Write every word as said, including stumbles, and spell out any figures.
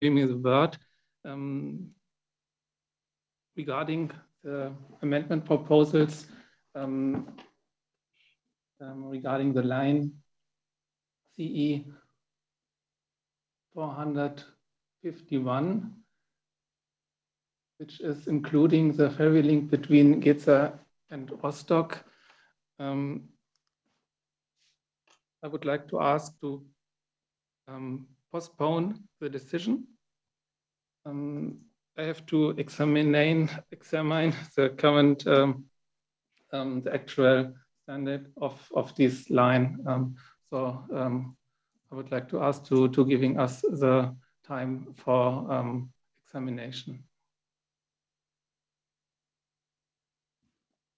giving me the word. Um, regarding the amendment proposals um, um, regarding the line C E four hundred fifty-one, which is including the ferry link between Geza and Rostock. Um, I would like to ask to um, postpone the decision. Um, I have to examine examine the current um, um, the actual standard of of this line. Um, so um, I would like to ask to to giving us the time for um, examination.